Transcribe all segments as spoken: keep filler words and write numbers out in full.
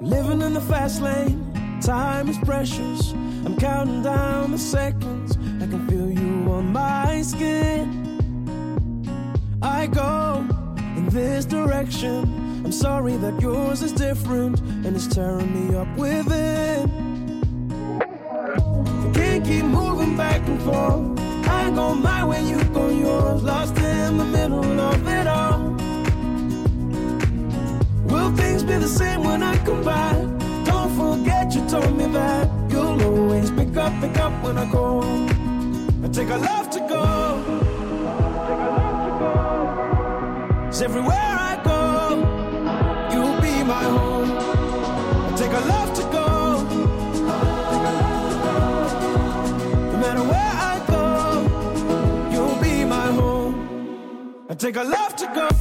Living in the fast lane, time is precious. I'm counting down the seconds. I can feel you on my skin. I go in this direction. I'm sorry that yours is different, and it's tearing me up within. I can't keep moving back and forth. I go my way, you go yours. Lost in the middle of it all. Will things be the same when I come back? Don't forget you told me that you'll always pick up, pick up when I go. I take a love to go. It's everywhere I go, you'll be my home. I take a love to go. No matter where I go, you'll be my home. I take a love to go.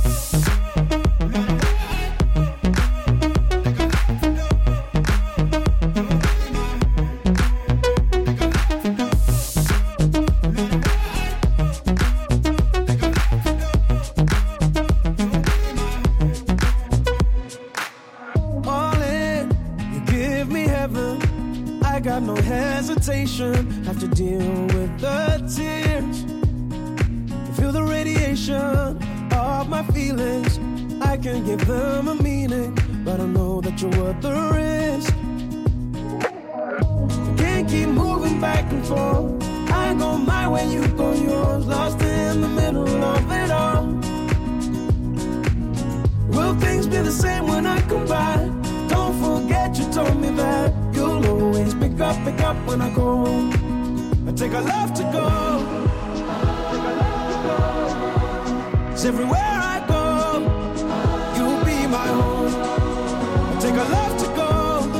Have to deal with the tears. Feel the radiation of my feelings. I can give them a meaning, but I know that you're worth the risk. Can't keep moving back and forth. I go my way, you go yours. Lost in the middle of it all. Will things be the same when I come back? Don't forget you told me that you'll always pick up, pick up when I go. I take a love to go. It's everywhere I go, you'll be my home. I take a love to go.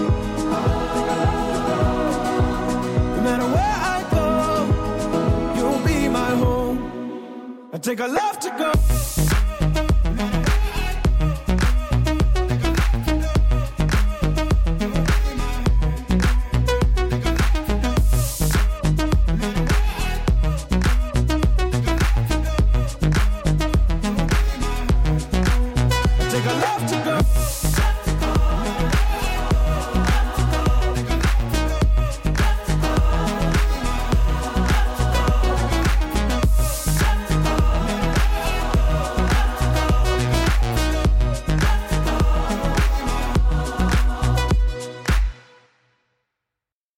No matter where I go, you'll be my home. I take a love to go.